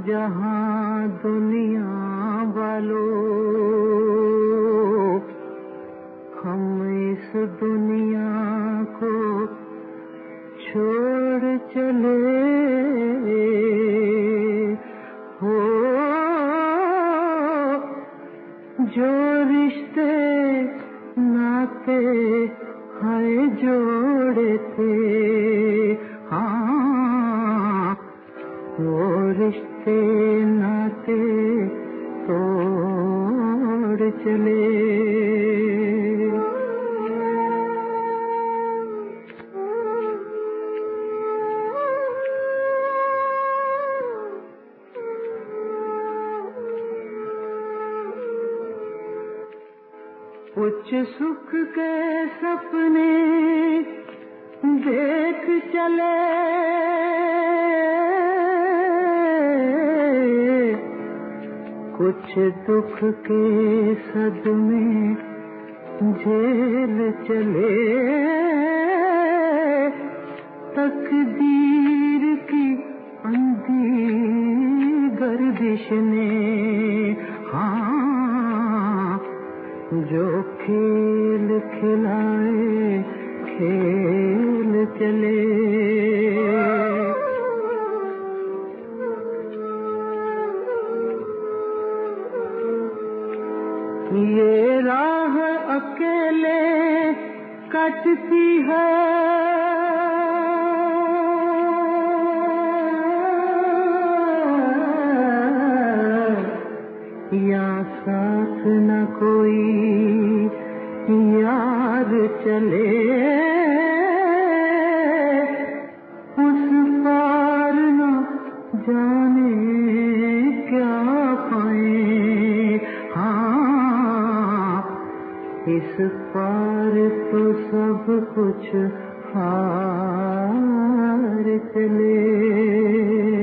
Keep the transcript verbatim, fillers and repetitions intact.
जहां दुनिया वालों, हम इस दुनिया को छोड़ चले हो। जो रिश्ते नाते है जोड़े थे, हाँ वो रिश्ते नाते तोड़ चले। कुछ सुख के सपने देख चले, कुछ दुख के सदमे झेल चले। तकदीर की अंधी गर्दिश ने, हाँ जो खेल खिलाए खेल चले। ये राह अकेले कटती है, या साथ न कोई यार चले। उस पार न जाने क्या पाए, हाँ इस पार तो सब कुछ हार चले।